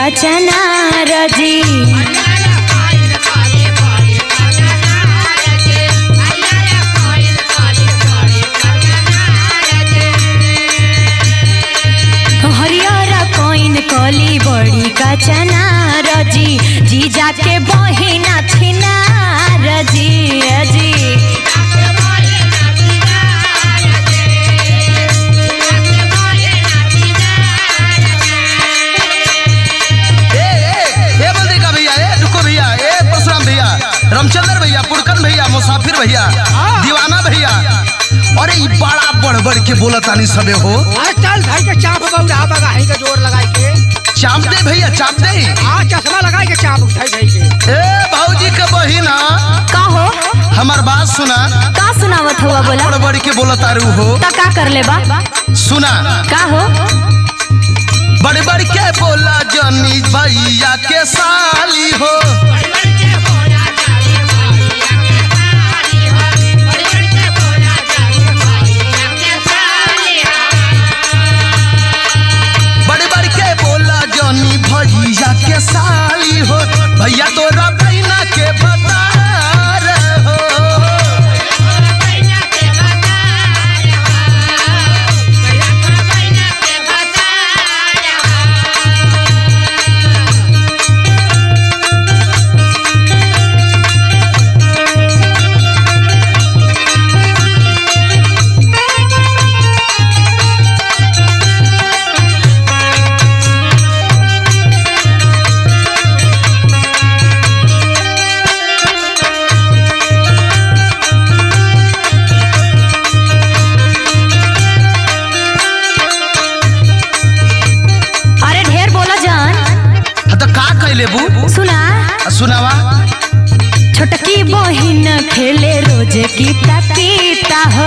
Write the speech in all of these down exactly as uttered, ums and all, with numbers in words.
का चनार जी। कली बड़ी का चनार जी, जी जाके बहिना छिनार जी जी। रामचंद्र भैया, पुरकन भैया, मुसाफिर भैया, दीवाना भैया, अरे ये बड़ा बढ़ बढ़ के बोला तानी सबे हो। चल भाई के चाप बउरा बगा है के जोर लगाई के चाप दे भैया, चाप दे। हां चश्मा लगाई के चाप उठाई भाई के। ए भौजी के बहिना का हो, हमार बात सुना। का सुनावत हुआ बोला? बढ़ बढ़ के बोला तारू हो ता का कर ले बा? सुना का हो, बढ़ बढ़ के बोला जनी भैया के साली हो। भैया के साली हो, भैया तो रबैना के भतार हो। सुना सुनावा। छोटकी बहिन खेले रोज गीता पीता हो।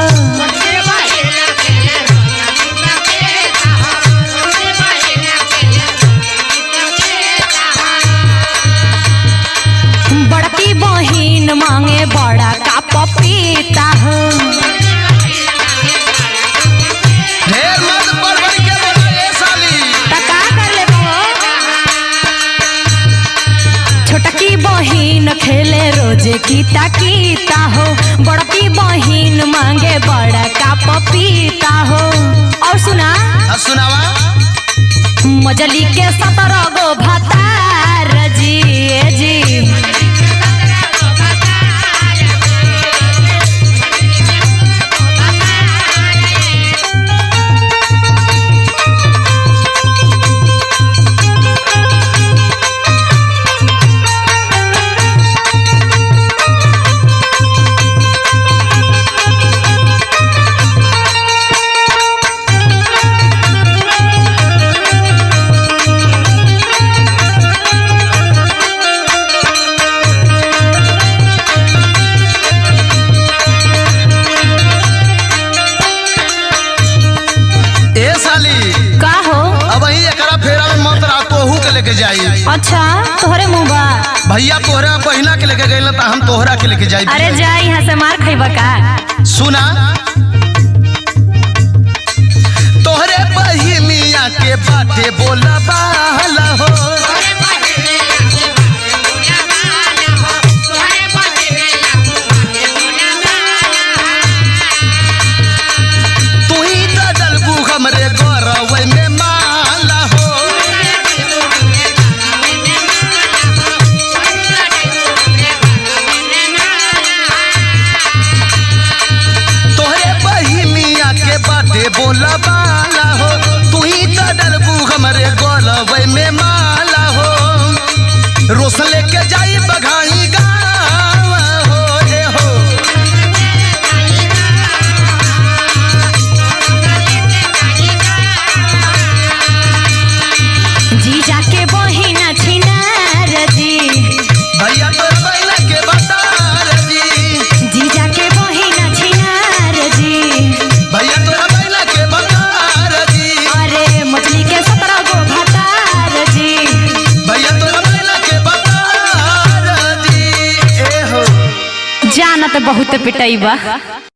बड़की बहिन मांगे बड़ा का पपीता हो। ढेर मत बढ़ बढ़ के बोला ए साली। ता का कर ले बो? छोटकी बहिन खेले रोज गीता कीता हो। बड़की बहिन मांगे बड़ा का पपीता हो। और सुना सुनावा। मजली के सत्रह गो भतार जी जी। का हो, अब ही एकरा फेरा में मत रहा, तोहू के लेके जाई। अच्छा तोहरे मुँह बा? भैया तोहरा बहिना के लेके गइल त हम तोहरा के लेके जाई। अरे जा यहाँ से मार खइबा का? सुना, तोहरे बहिनिया के बाटे बोला बाला हो। तू ही तो डलबू हमरे गौरव में माला हो। तोहरे बहिनिया के बाटे बोला बाला हो। तू ही तो डलबू हमरे गौरव में माला हो। रोस लेके जाई बघाई गाँव हो ए हो। जी जाके बहिना छिनार जी। भैया तो बैला के बतार जी। जी जाके बहिना छिनार जी। भैया तो बैला के बतार जी। अरे मछली के सत्रह गो भतार जी। भैया तो बैला के बतार जी ए हो। जाना तो बहुत पिटाई बा।